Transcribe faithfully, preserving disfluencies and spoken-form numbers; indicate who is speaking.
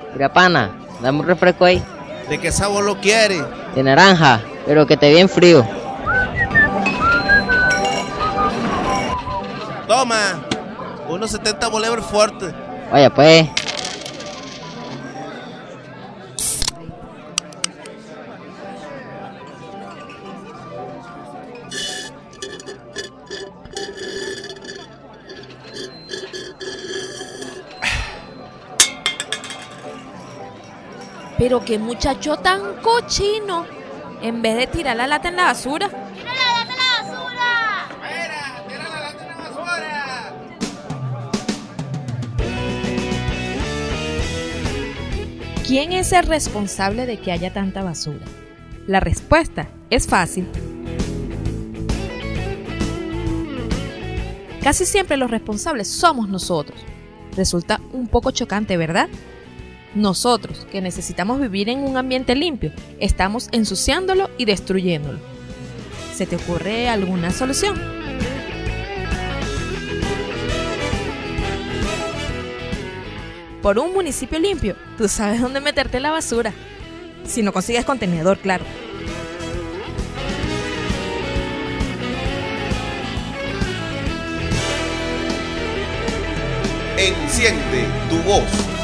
Speaker 1: Mira, pana, dame un refresco ahí.
Speaker 2: ¿De qué sabor lo quieres?
Speaker 1: De naranja, pero que esté bien frío.
Speaker 2: Toma, unos setenta bolívares fuertes.
Speaker 1: Vaya pues.
Speaker 3: Pero qué muchacho tan cochino. En vez de tirar la lata en la basura.
Speaker 4: ¡Tira la lata en la basura!
Speaker 2: ¡Mira, tira la lata en la basura!
Speaker 3: ¿Quién es el responsable de que haya tanta basura? La respuesta es fácil. Casi siempre los responsables somos nosotros. Resulta un poco chocante, ¿verdad? Nosotros, que necesitamos vivir en un ambiente limpio, estamos ensuciándolo y destruyéndolo. ¿Se te ocurre alguna solución? Por un municipio limpio, tú sabes dónde meterte la basura. Si no consigues contenedor, claro.
Speaker 2: Enciende tu voz.